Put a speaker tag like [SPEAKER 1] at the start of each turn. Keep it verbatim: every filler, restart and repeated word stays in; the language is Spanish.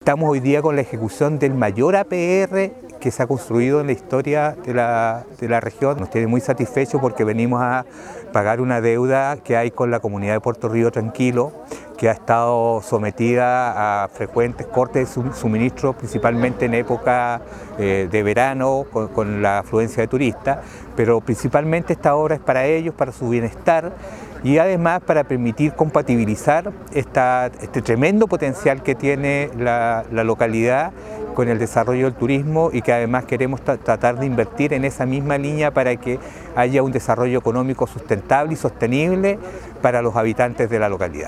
[SPEAKER 1] Estamos hoy día con la ejecución del mayor A P R que se ha construido en la historia de la, de la región. Nos tiene muy satisfechos porque venimos a pagar una deuda que hay con la comunidad de Puerto Río Tranquilo, que ha estado sometida a frecuentes cortes de suministro, principalmente en época eh, de verano, con, con la afluencia de turistas, pero principalmente esta obra es para ellos, para su bienestar, y además para permitir compatibilizar esta, este tremendo potencial que tiene la, la localidad con el desarrollo del turismo, y que además queremos tra tratar de invertir en esa misma línea para que haya un desarrollo económico sustentable y sostenible para los habitantes de la localidad.